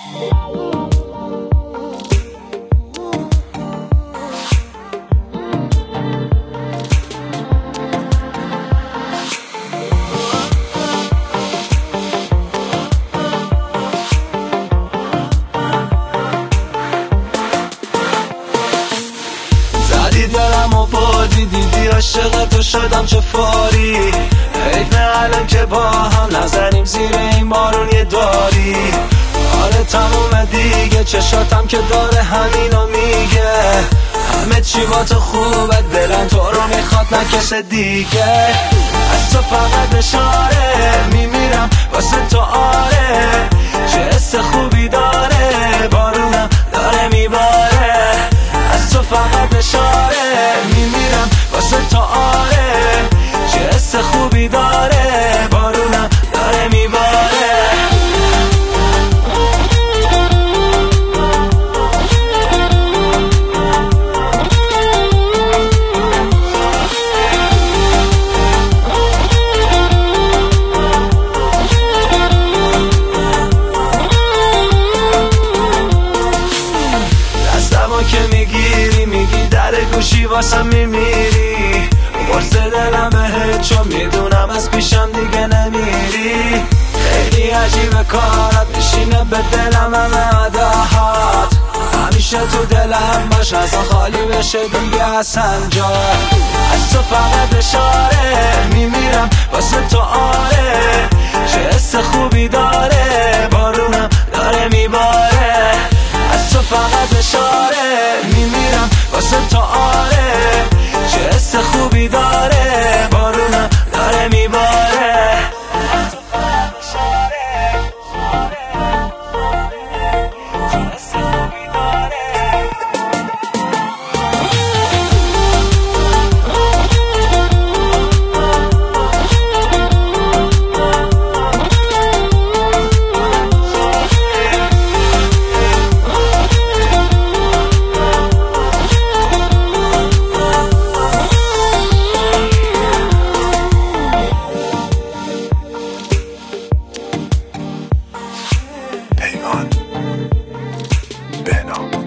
دلم و بادی دیدی عاشق تو شدم چه فاری. حیف الان که با هم نزنیم زیر این بارون یه داری. آره تموم دیگه چشاتم که داره همینو میگه. همه چی با تو خوبه دلم تو رو میخواد نه کس دیگه. از تو فقط اشاره میمیرم واسه تو آره. چه حس خوبی داره بارونم داره میباره. از تو فقط اشاره میمیرم واسه تو آره. چه حس خوبی داره بارونم داره میباره. که میگی در گوشی واسم میمیری. قرص دلم بهت چون میدونم از پیشم دیگه نمیری. خیلی عجیبه کارات میشینه به دلم همه عداهات. همیشه تو دلم باش ازا خالی بشه دیگه اصلا جا. از تو فقط اشاره میمیرم واسه تو آره. چه حس خوبی داره بارونم داره میباره. از تو فقط اشاره میمیرم واسه تو آره. چه حس خوبی داره بارونم داره میباره. از تو فقط اشاره چه حس خوبی داره. پیمان بهنام